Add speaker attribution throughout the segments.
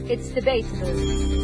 Speaker 1: It's debatable.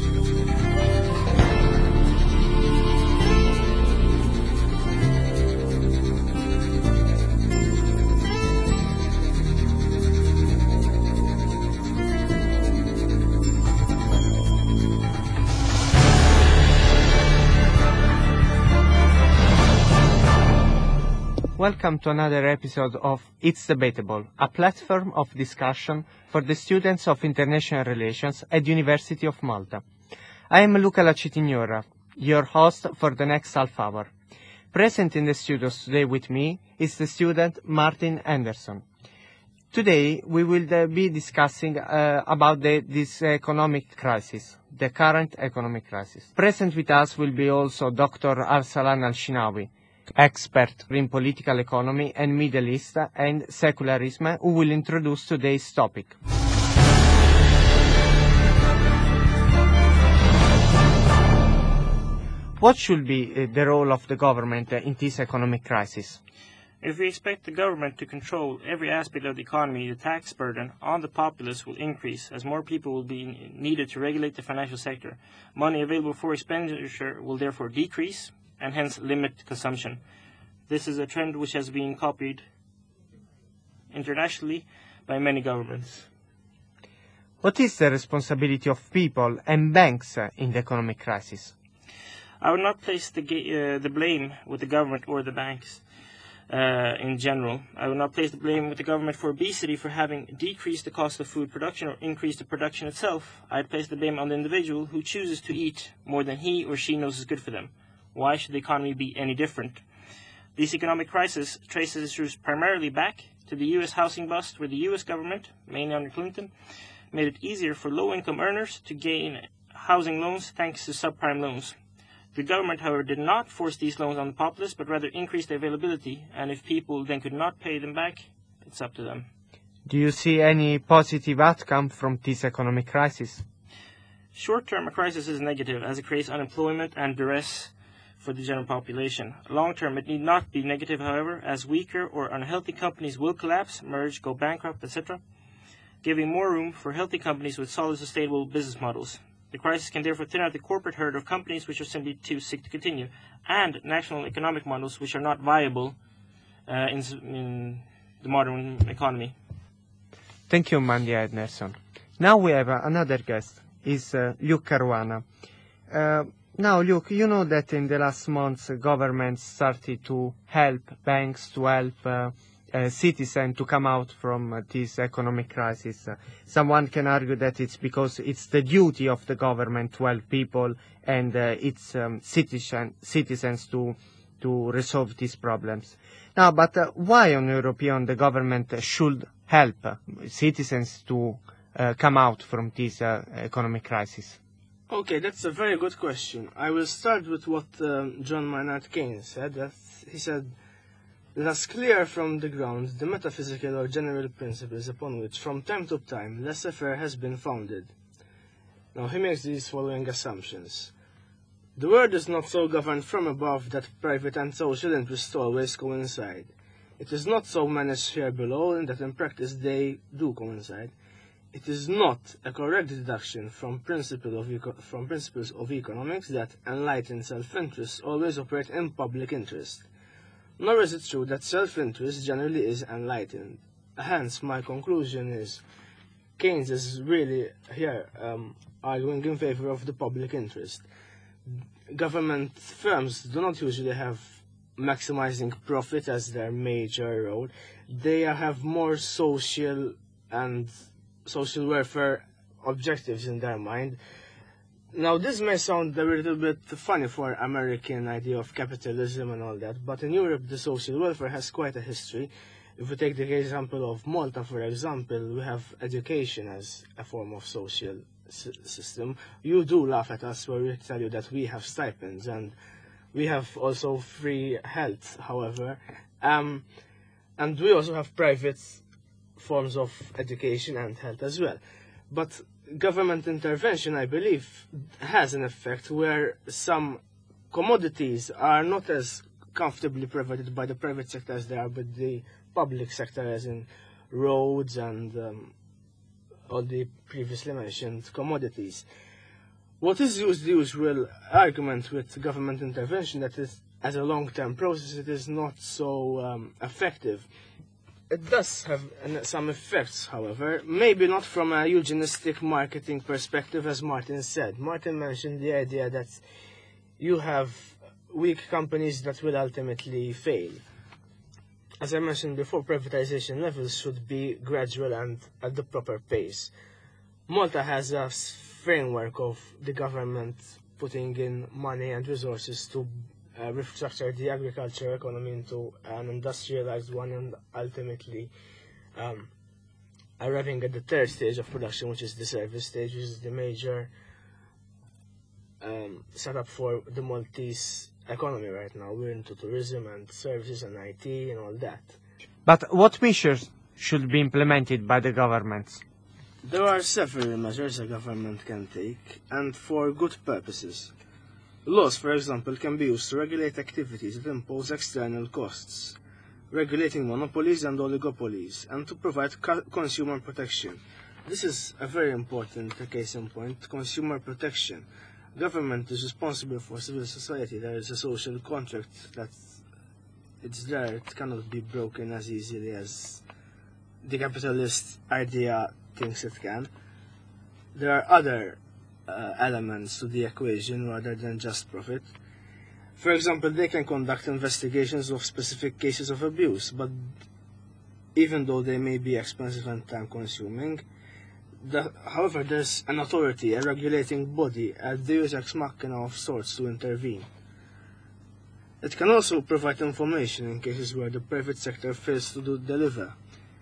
Speaker 2: Welcome to another episode of It's Debatable, a platform of discussion for the students of International Relations at the University of Malta. I am Luca Lacitignora, your host for the next half hour. Present in the studios today with me is the student Martin Anderson. Today we will be discussing about this economic crisis, the current economic crisis. Present with us will be also Dr. Arsalan Al-Shinawi, expert in political economy and Middle East and secularism, who will introduce today's topic. What should be the role of the government in this economic crisis?
Speaker 3: If we expect the government to control every aspect of the economy, the tax burden on the populace will increase as more people will be needed to regulate the financial sector. Money available for expenditure will therefore decrease and hence limit consumption. This is a trend which has been copied internationally by many governments.
Speaker 2: What is the responsibility of people and banks in the economic crisis?
Speaker 3: I would not place the blame with the government or the banks in general. I would not place the blame with the government for obesity for having decreased the cost of food production or increased the production itself. I'd place the blame on the individual who chooses to eat more than he or she knows is good for them. Why should the economy be any different? This economic crisis traces its roots primarily back to the U.S. housing bust, where the U.S. government, mainly under Clinton, made it easier for low-income earners to gain housing loans thanks to subprime loans. The government, however, did not force these loans on the populace, but rather increased their availability, and if people then could not pay them back, it's up to them.
Speaker 2: Do you see any positive outcome from this economic crisis?
Speaker 3: Short-term, a crisis is negative, as it creates unemployment and duress for the general population. Long-term, it need not be negative, however, as weaker or unhealthy companies will collapse, merge, go bankrupt, etc., giving more room for healthy companies with solid, sustainable business models. The crisis can therefore thin out the corporate herd of companies which are simply too sick to continue, and national economic models which are not viable in the modern economy.
Speaker 2: Thank you, Mandy Anderson. Now we have another guest, is Luke Caruana. Now, Luke, you know that in the last months, governments started to help banks, to help citizens to come out from this economic crisis. Someone can argue that it's because it's the duty of the government to help people and its citizens to resolve these problems. Now, but why on European the government should help citizens to come out from this economic crisis?
Speaker 4: Okay, that's a very good question. I will start with what John Maynard Keynes said. He said, "Let us clear from the ground the metaphysical or general principles upon which, from time to time, laissez-faire has been founded." Now, he makes these following assumptions. The world is not so governed from above that private and social interests always coincide. It is not so managed here below that in practice they do coincide. It is not a correct deduction from principles of economics that enlightened self-interests always operate in public interest. Nor is it true that self-interest generally is enlightened. Hence, my conclusion is Keynes is really here arguing in favor of the public interest. Government firms do not usually have maximizing profit as their major role. They have more social welfare objectives in their mind. Now, this may sound a little bit funny for American idea of capitalism and all that, but in Europe the social welfare has quite a history. If we take the example of Malta, for example, we have education as a form of social system. You do laugh at us where we tell you that we have stipends, and we have also free health, however. And we also have private forms of education and health as well. But government intervention, I believe, has an effect where some commodities are not as comfortably provided by the private sector as they are by the public sector, as in roads and all the previously mentioned commodities. What is used the usual argument with government intervention that is, as a long-term process, it is not so effective. It does have some effects, however, maybe not from a eugenistic marketing perspective, as Martin said. Martin mentioned the idea that you have weak companies that will ultimately fail. As I mentioned before, privatization levels should be gradual and at the proper pace. Malta has a framework of the government putting in money and resources to restructure the agriculture economy into an industrialized one and ultimately arriving at the third stage of production, which is the service stage, which is the major setup for the Maltese economy right now. We're into tourism and services and IT and all that.
Speaker 2: But what measures should be implemented by the governments?
Speaker 4: There are several measures a government can take, and for good purposes. Laws, for example, can be used to regulate activities that impose external costs, regulating monopolies and oligopolies, and to provide consumer protection. This is a very important case in point, consumer protection. Government is responsible for civil society. There is a social contract that it's there. It cannot be broken as easily as the capitalist idea thinks it can. There are other elements to the equation rather than just profit. For example, they can conduct investigations of specific cases of abuse, but even though they may be expensive and time-consuming, however, there's an authority, a regulating body, a deus ex machina of sorts to intervene. It can also provide information in cases where the private sector fails to deliver,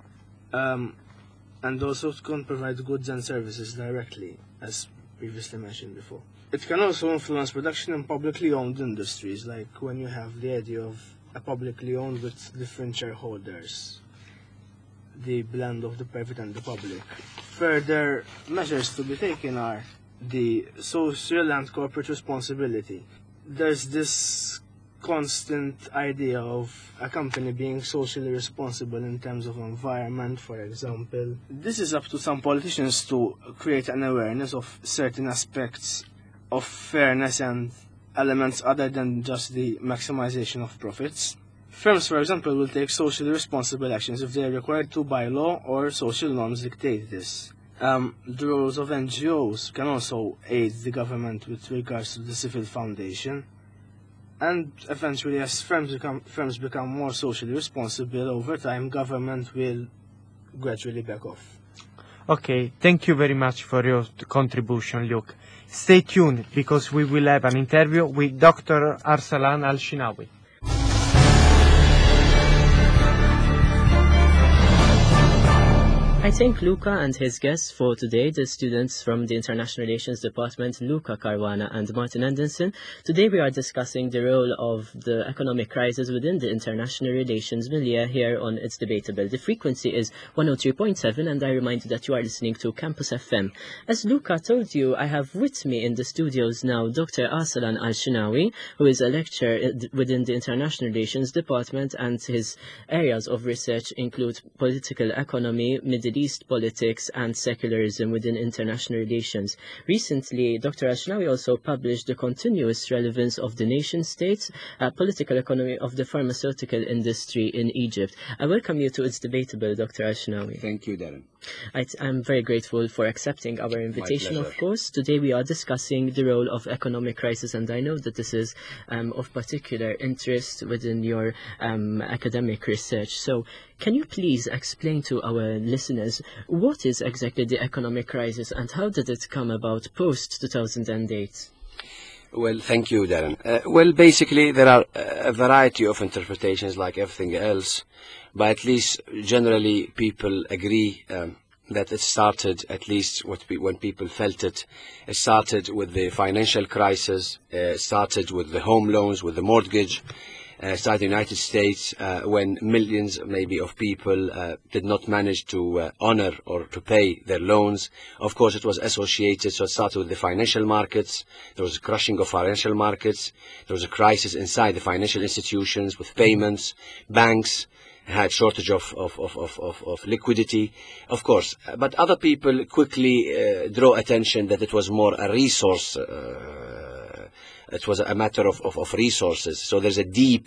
Speaker 4: and also it can provide goods and services directly, as previously mentioned before. It can also influence production in publicly owned industries, like when you have the idea of a publicly owned with different shareholders, the blend of the private and the public. Further measures to be taken are the social and corporate responsibility. There's this constant idea of a company being socially responsible in terms of environment, for example. This is up to some politicians to create an awareness of certain aspects of fairness and elements other than just the maximization of profits. Firms, for example, will take socially responsible actions if they are required to by law or social norms dictate this. The roles of NGOs can also aid the government with regards to the civil foundation. And eventually, as firms become more socially responsible over time, government will gradually back off.
Speaker 2: Okay, thank you very much for your contribution, Luke. Stay tuned, because we will have an interview with Dr. Arsalan Al-Shinawi.
Speaker 1: I thank Luca and his guests for today, the students from the International Relations Department, Luca Caruana and Martin Anderson. Today we are discussing the role of the economic crisis within the international relations milieu here on It's Debatable. The frequency is 103.7, and I remind you that you are listening to Campus FM. As Luca told you, I have with me in the studios now Dr. Arsalan Al-Shinawi, who is a lecturer within the International Relations Department, and his areas of research include political economy, Middle East politics and secularism within international relations. Recently, Dr. Al-Shinawi also published The Continuous Relevance of the Nation-States, Political Economy of the Pharmaceutical Industry in Egypt. I welcome you to It's Debatable, Dr. Al-Shinawi.
Speaker 5: Thank you, Darren.
Speaker 1: I'm very grateful for accepting our invitation, of course. Today we are discussing the role of economic crisis, and I know that this is of particular interest within your academic research. So can you please explain to our listeners what is exactly the economic crisis and how did it come about post-2008?
Speaker 5: Well, thank you, Darren. Well, basically, there are a variety of interpretations like everything else, but at least generally people agree that it started, at least when people felt it, it started with the financial crisis, started with the home loans, with the mortgage, started in the United States when millions maybe of people did not manage to honor or to pay their loans. Of course, it was associated, so it started with the financial markets. There was a crushing of financial markets. There was a crisis inside the financial institutions with payments, banks had shortage of liquidity, of course. But other people quickly draw attention that it was more a resource. It was a matter of resources. So there's a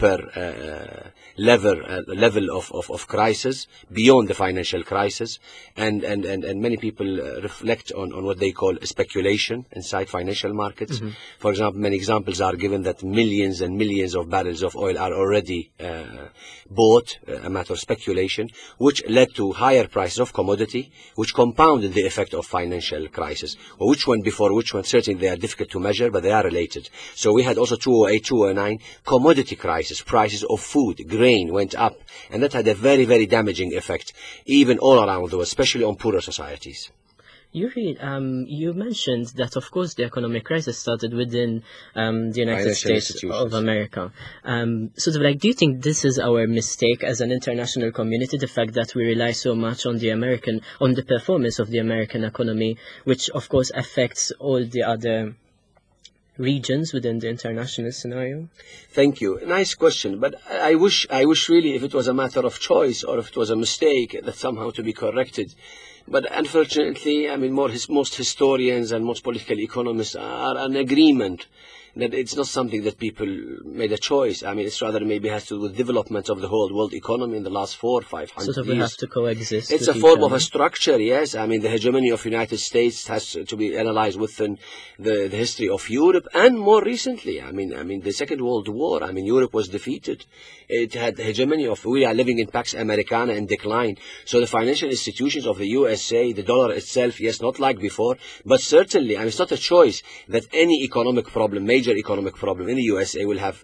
Speaker 5: deeper level of crisis beyond the financial crisis, and many people reflect on what they call speculation inside financial markets. For example, many examples are given that millions and millions of barrels of oil are already bought, a matter of speculation, which led to higher prices of commodity, which compounded the effect of financial crisis. Or which one before which one, certainly they are difficult to measure, but they are related. So we had also 2008, 2009 commodity crisis. Prices of food, grain went up, and that had a very, very damaging effect, even all around the world, especially on poorer societies.
Speaker 1: Yuri, you mentioned that, of course, the economic crisis started within the United States of America. Sort of like, do you think this is our mistake as an international community, the fact that we rely so much on the performance of the American economy, which, of course, affects all the other regions within the international scenario?
Speaker 5: Thank you. Nice question. But I wish really if it was a matter of choice or if it was a mistake that somehow to be corrected. But unfortunately, I mean, most historians and most political economists are in agreement that it's not something that people made a choice. I mean, it's rather maybe has to do with development of the whole world economy in the last 400 or 500 years.
Speaker 1: Sort of we have to coexist.
Speaker 5: It's a form of a structure, yes. I mean, the hegemony of the United States has to be analyzed within the history of Europe, and more recently, I mean, the Second World War. I mean, Europe was defeated. It had the hegemony of, we are living in Pax Americana in decline. So the financial institutions of the USA, the dollar itself, yes, not like before, but certainly, I mean, it's not a choice that any economic problem, major economic problem in the USA will have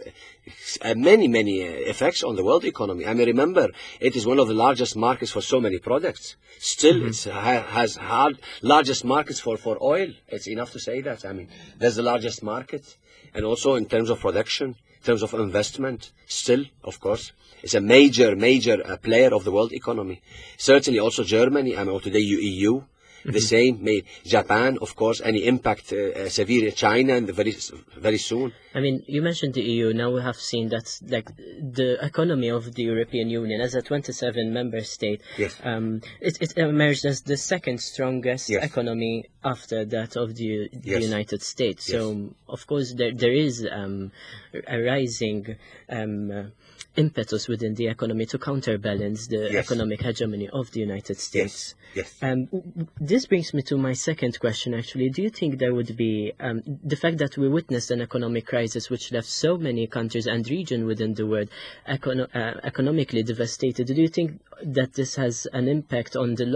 Speaker 5: many effects on the world economy. I mean, remember, it is one of the largest markets for so many products. Still, it has largest markets for oil. It's enough to say that. I mean, that's the largest market. And also in terms of production, in terms of investment, still, of course, it's a major player of the world economy. Certainly also Germany, I mean, or today EU. The same, Japan, of course, any impact severe China and very soon.
Speaker 1: I mean, you mentioned the EU. Now we have seen that like the economy of the European Union as a 27 member state,
Speaker 5: yes.
Speaker 1: It emerged as the second strongest economy after that of the United States. So, of course, there is a rising impetus within the economy to counterbalance the economic hegemony of the United States.
Speaker 5: Yes.
Speaker 1: This brings me to my second question, actually. Do you think there would be the fact that we witnessed an economic crisis which left so many countries and regions within the world economically devastated, do you think that this has an impact on the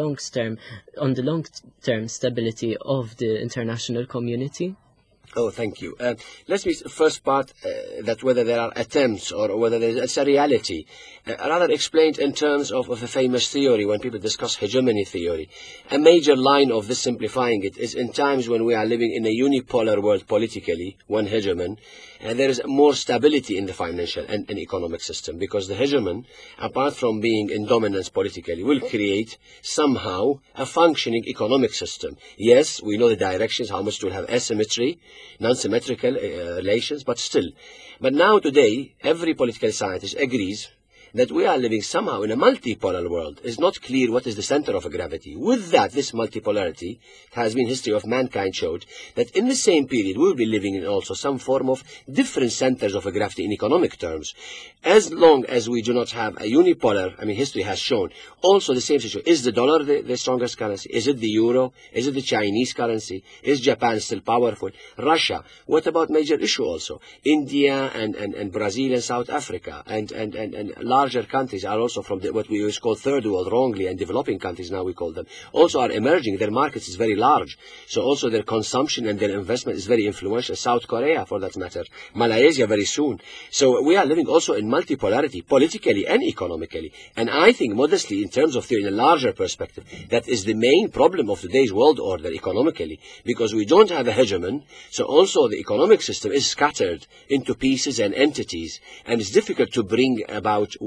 Speaker 1: long-term stability of the international community?
Speaker 5: Oh, thank you. Let's be first part that whether there are attempts or whether it's a reality, rather explained in terms of a famous theory when people discuss hegemony theory. A major line of this, simplifying it, is in times when we are living in a unipolar world politically, one hegemon, and there is more stability in the financial and economic system, because the hegemon, apart from being in dominance politically, will create somehow a functioning economic system. Yes, we know the directions, how much it will have asymmetry, non-symmetrical relations, but still. But now today, every political scientist agrees that we are living somehow in a multipolar world. It's not clear what is the center of gravity. With that, this multipolarity, it has been history of mankind showed that in the same period we will be living in also some form of different centers of gravity in economic terms. As long as we do not have a unipolar, I mean, history has shown also the same situation. Is the dollar the strongest currency? Is it the euro? Is it the Chinese currency? Is Japan still powerful? Russia? What about major issue also? India and Brazil and South Africa and larger countries are also from what we always call third world wrongly, and developing countries now we call them, also are emerging. Their markets is very large. So also their consumption and their investment is very influential. South Korea, for that matter. Malaysia very soon. So we are living also in multipolarity, politically and economically. And I think modestly, in terms of theory, in a larger perspective, that is the main problem of today's world order economically, because we don't have a hegemon. So also the economic system is scattered into pieces and entities, and it's difficult to bring about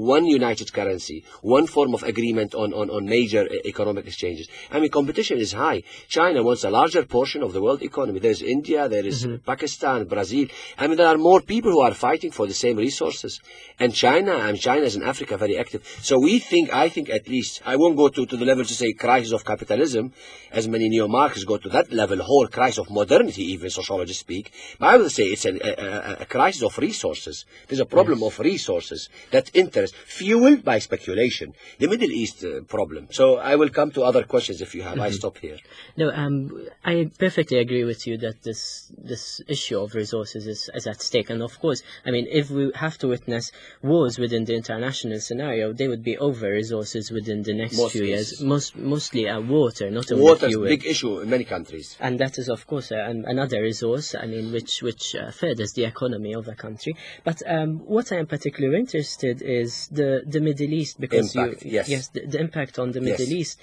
Speaker 5: one united currency, one form of agreement on major economic exchanges. I mean, competition is high. China wants a larger portion of the world economy. There's India, there is Pakistan, Brazil. I mean, there are more people who are fighting for the same resources. And China is in Africa very active. So I think at least, I won't go to the level to say crisis of capitalism, as many neo-Marxists go to that level, whole crisis of modernity, even sociologists speak. But I would say it's a crisis of resources. There's a problem of resources, that interest, fueled by speculation. The Middle East problem. So I will come to other questions if you have. I stop here.
Speaker 1: No, I perfectly agree with you that this issue of resources is at stake. And of course, I mean, if we have to witness wars within the international scenario, they would be over resources within the next few years. Mostly water, not only
Speaker 5: water
Speaker 1: fuel.
Speaker 5: Water is a big issue in many countries.
Speaker 1: And that is, of course, another resource, I mean, which furthers the economy of a country. But what I am particularly interested is the Middle East, because
Speaker 5: impact,
Speaker 1: the impact on the Middle East.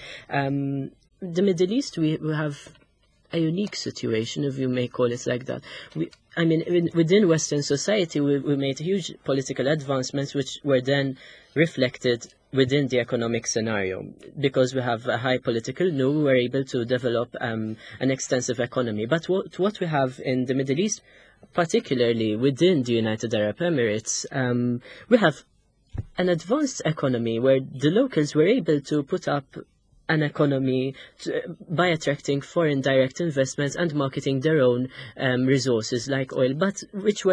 Speaker 1: The Middle East, we have a unique situation, if you may call it like that. Within Western society, we made huge political advancements, which were then reflected within the economic scenario. Because we have a high political will, we were able to develop an extensive economy. But what we have in the Middle East, particularly within the United Arab Emirates, we have an advanced economy where the locals were able to put up an economy by attracting foreign direct investments and marketing their own resources like oil, but which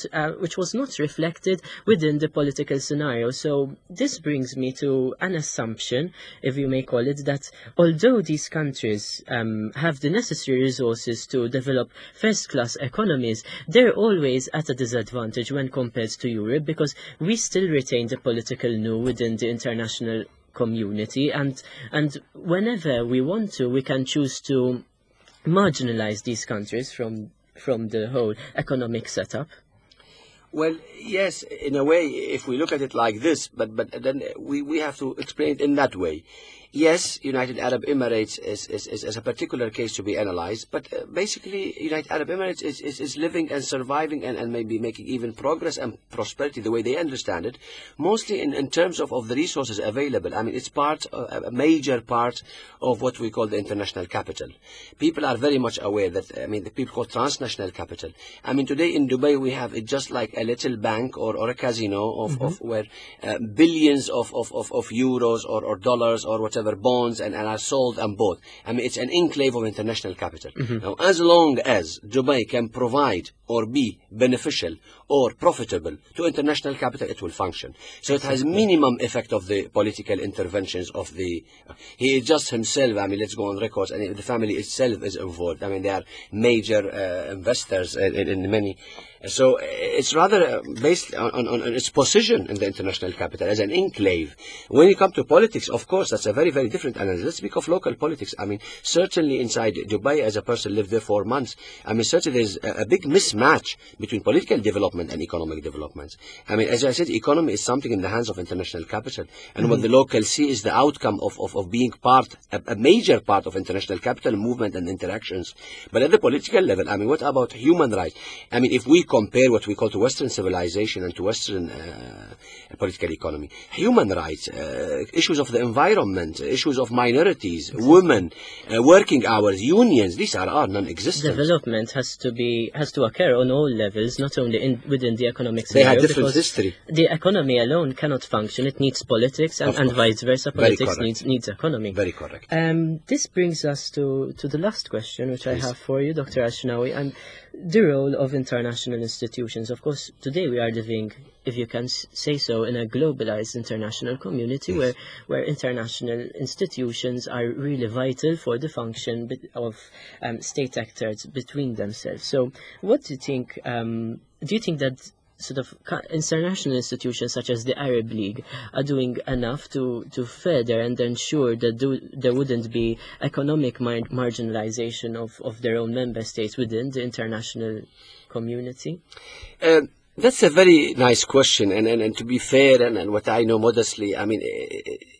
Speaker 1: was not reflected within the political scenario. So this brings me to an assumption, if you may call it, that although these countries have the necessary resources to develop first-class economies, they're always at a disadvantage when compared to Europe, because we still retain the political within the international community, and whenever we want to, we can choose to marginalize these countries from the whole economic setup.
Speaker 5: Well, yes, in a way, if we look at it like this, but then we have to explain it in that way. Yes, United Arab Emirates is a particular case to be analyzed, but basically United Arab Emirates is living and surviving and maybe making even progress and prosperity the way they understand it, mostly in terms of the resources available. I mean, it's a major part of what we call the international capital. People are very much aware that, the people call transnational capital. I mean, today in Dubai we have it just like a little bank or a casino of where billions of euros or dollars or whatever bonds and are sold and bought. I mean, it's an enclave of international capital. Now, as long as Dubai can provide or be beneficial or profitable to international capital, it will function. So it has minimum effect of the political interventions of the... He adjusts himself, let's go on records, and the family itself is involved. They are major investors in many... So it's rather based on its position in the international capital as an enclave. When you come to politics, of course, that's a very, very different analysis. Let's speak of local politics. Certainly inside Dubai, as a person lived there 4 months, certainly there's a big mismatch between political development and economic development. As I said, economy is something in the hands of international capital. And what the locals see is the outcome of being a major part of international capital movement and interactions. But at the political level, what about human rights? If we compare what we call to Western civilization and to Western political economy, human rights, issues of the environment, issues of minorities, women, working hours, unions, these are non-existent.
Speaker 1: Development has to occur on all levels, not only within the economic scenario.
Speaker 5: They have different history.
Speaker 1: The economy alone cannot function. It needs politics and vice versa. Politics needs economy.
Speaker 5: Very correct.
Speaker 1: This brings us to the last question, which I have for you, Dr. Ashnawi, and the role of international institutions. Of course, today we are living, if you can say so, in a globalized international community where international institutions are really vital for the function of state actors between themselves. So what do you think? Do you think that sort of international institutions such as the Arab League are doing enough to further and ensure that there wouldn't be economic marginalization of their own member states within the international community?
Speaker 5: That's a very nice question, and to be fair, and what I know modestly,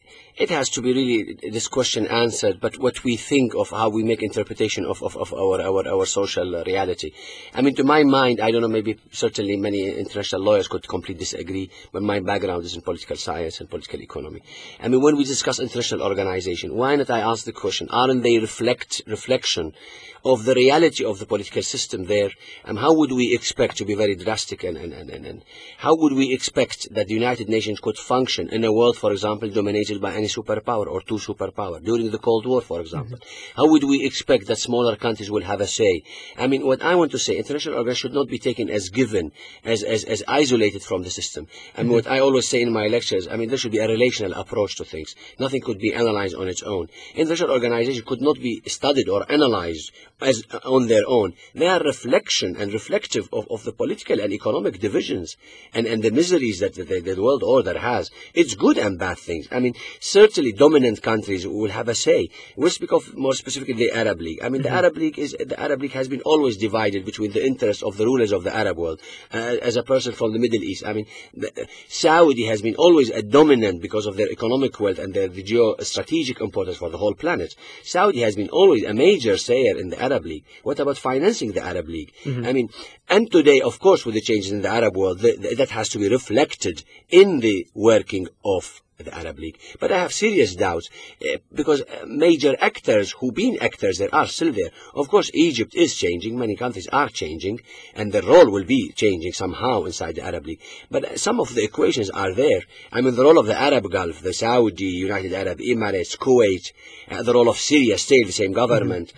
Speaker 5: it has to be really this question answered, but what we think of how we make interpretation of our social reality. I mean, to my mind, I don't know, maybe certainly many international lawyers could completely disagree, but my background is in political science and political economy. I mean, when we discuss international organization, why not I ask the question, aren't they reflection of the reality of the political system there? And how would we expect, to be very drastic, and how would we expect that the United Nations could function in a world, for example, dominated by any superpower or two superpowers during the Cold War, for example? How would we expect that smaller countries will have a say? I mean, what I want to say, international organization should not be taken as given, as isolated from the system. I mean, what I always say in my lectures, I mean, there should be a relational approach to things. Nothing could be analyzed on its own. International organization could not be studied or analyzed as on their own. They are reflection and reflective of the political and economic divisions and the miseries that the world order has. It's good and bad things. I mean, certainly dominant countries will have a say. We'll speak of more specifically the Arab League. I mean, the Arab League has been always divided between the interests of the rulers of the Arab world. As a person from the Middle East, I mean, Saudi has been always a dominant because of their economic wealth and their geostrategic importance for the whole planet. Saudi has been always a major sayer in the Arab League. What about financing the Arab League? I mean, and today, of course, with the changes in the Arab world, that has to be reflected in the working of the Arab League. But I have serious doubts because major actors who've been actors there are still there. Of course, Egypt is changing. Many countries are changing, and their role will be changing somehow inside the Arab League. But some of the equations are there. I mean, the role of the Arab Gulf, the Saudi, United Arab Emirates, Kuwait, the role of Syria, still the same government.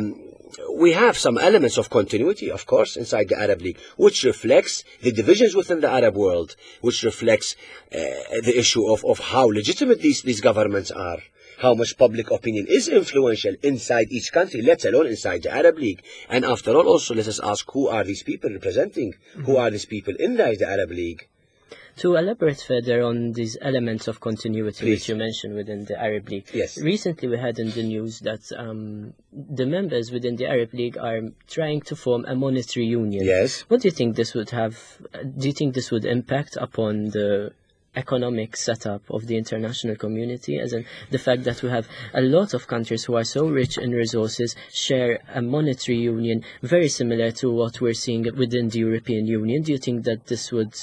Speaker 5: We have some elements of continuity, of course, inside the Arab League, which reflects the divisions within the Arab world, which reflects the issue of how legitimate these governments are, how much public opinion is influential inside each country, let alone inside the Arab League. And after all, also, let us ask, who are these people representing? Who are these people in the Arab League?
Speaker 1: To elaborate further on these elements of continuity
Speaker 5: Please.
Speaker 1: which you mentioned within the Arab League,
Speaker 5: Yes.
Speaker 1: recently we had in the news that the members within the Arab League are trying to form a monetary union.
Speaker 5: Yes.
Speaker 1: What do you think this would have? Do you think this would impact upon the economic setup of the international community, as in the fact that we have a lot of countries who are so rich in resources share a monetary union very similar to what we're seeing within the European Union? Do you think that this would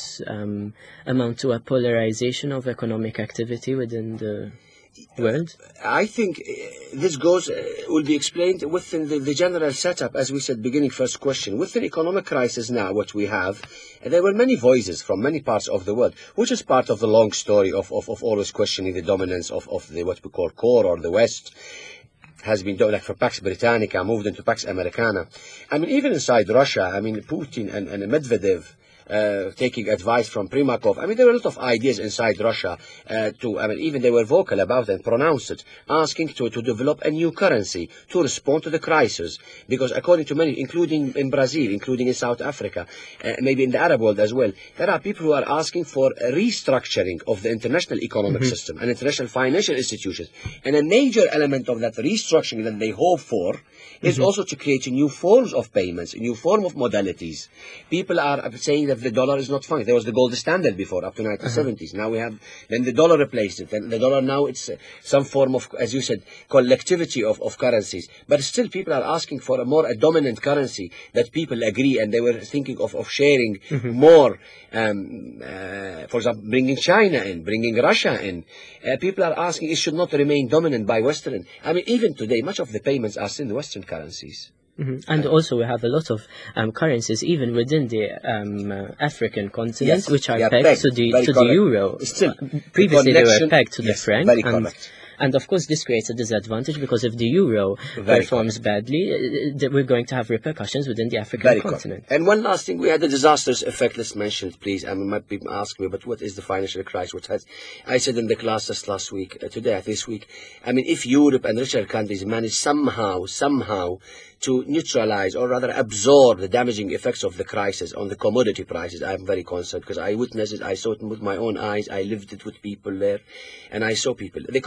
Speaker 1: amount to a polarization of economic activity within the world?
Speaker 5: I think this will be explained within the general setup, as we said, beginning first question. With the economic crisis now, what we have, there were many voices from many parts of the world, which is part of the long story of always questioning the dominance of the what we call core or the West. Has been done, like for Pax Britannica, moved into Pax Americana. I mean, even inside Russia, I mean, Putin and Medvedev, taking advice from Primakov. I mean, there were a lot of ideas inside Russia even they were vocal about it and pronounced it, asking to develop a new currency to respond to the crisis. Because according to many, including in Brazil, including in South Africa, maybe in the Arab world as well, there are people who are asking for a restructuring of the international economic system and international financial institutions. And a major element of that restructuring that they hope for is also to create new forms of payments, a new form of modalities. People are saying that the dollar is not fine. There was the gold standard before, up to 1970s. Now we have, then the dollar replaced it. And the dollar now, it's some form of, as you said, collectivity of currencies. But still people are asking for a dominant currency that people agree, and they were thinking of sharing more. For example, bringing China in, bringing Russia in. People are asking it should not remain dominant by Western. I mean, even today, much of the payments are still in Western currencies.
Speaker 1: And also we have a lot of currencies even within the African continent, which are pegged to the euro.
Speaker 5: Still,
Speaker 1: previously they were pegged to the
Speaker 5: yes,
Speaker 1: franc.
Speaker 5: Very correct.
Speaker 1: And of course this creates a disadvantage, because if the euro performs badly, we're going to have repercussions within the African continent.
Speaker 5: And one last thing, we had the disastrous effect. Let's mention it, please. I mean, might be asking me, but what is the financial crisis? I said in the class just last week, this week, I mean, if Europe and richer countries manage somehow to neutralize, or rather absorb, the damaging effects of the crisis on the commodity prices, I'm very concerned, because I witnessed it, I saw it with my own eyes, I lived it with people there, and I saw people. The economic crisis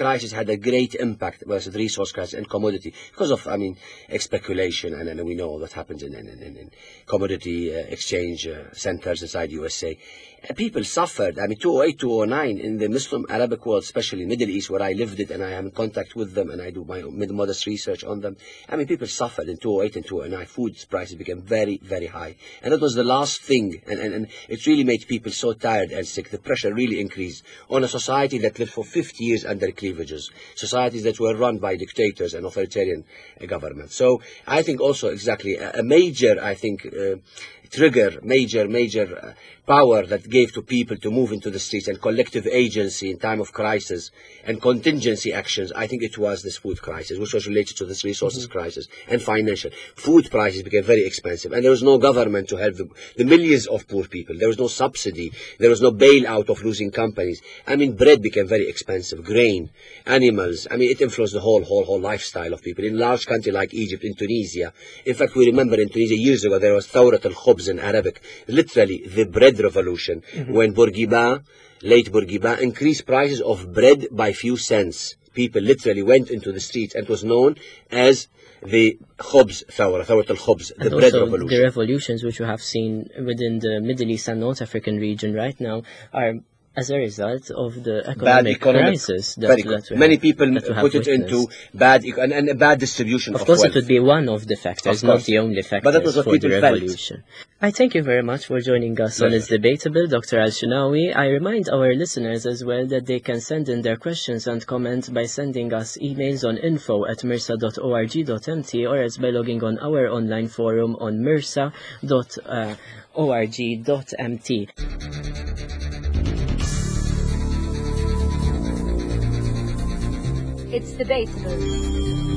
Speaker 5: crisis had a great impact versus the resource crisis and commodity because of, speculation, and we know what happens in commodity exchange centers inside USA. People suffered. 2008, 2009 in the Muslim Arabic world, especially Middle East, where I lived it, and I am in contact with them, and I do my modest research on them. People suffered in 2008 and 2009. Food prices became very, very high, and that was the last thing. And it really made people so tired and sick. The pressure really increased on a society that lived for 50 years under cleavages, societies that were run by dictators and authoritarian governments. So I think also exactly a major, trigger, major power that gave to people to move into the streets and collective agency in time of crisis and contingency actions. I think it was this food crisis, which was related to this resources crisis and financial. Food prices became very expensive, and there was no government to help the millions of poor people. There was no subsidy. There was no bailout of losing companies. Bread became very expensive, grain, animals. It influenced the whole lifestyle of people. In a large country like Egypt, in Tunisia, in fact, we remember in Tunisia years ago, there was Thawrat al-Khubz in Arabic, literally the bread revolution, when late Bourguiba increased prices of bread by few cents. People literally went into the streets, and it was known as the Khubz Thawrat al-Khubz, the bread revolution.
Speaker 1: The revolutions which we have seen within the Middle East and North African region right now are as a result of the economic crisis
Speaker 5: many people put it into bad and a bad distribution of
Speaker 1: course
Speaker 5: wealth.
Speaker 1: It would be one of the factors, not the only factor,
Speaker 5: but that was what
Speaker 1: for the
Speaker 5: people
Speaker 1: revolution. I thank you very much for joining us on It's Debatable, Dr. Al-Shenawi. I remind our listeners as well that they can send in their questions and comments by sending us emails on info@mirsa.org.mt or else by logging on our online forum on mirsa.org.mt.
Speaker 6: It's Debatable.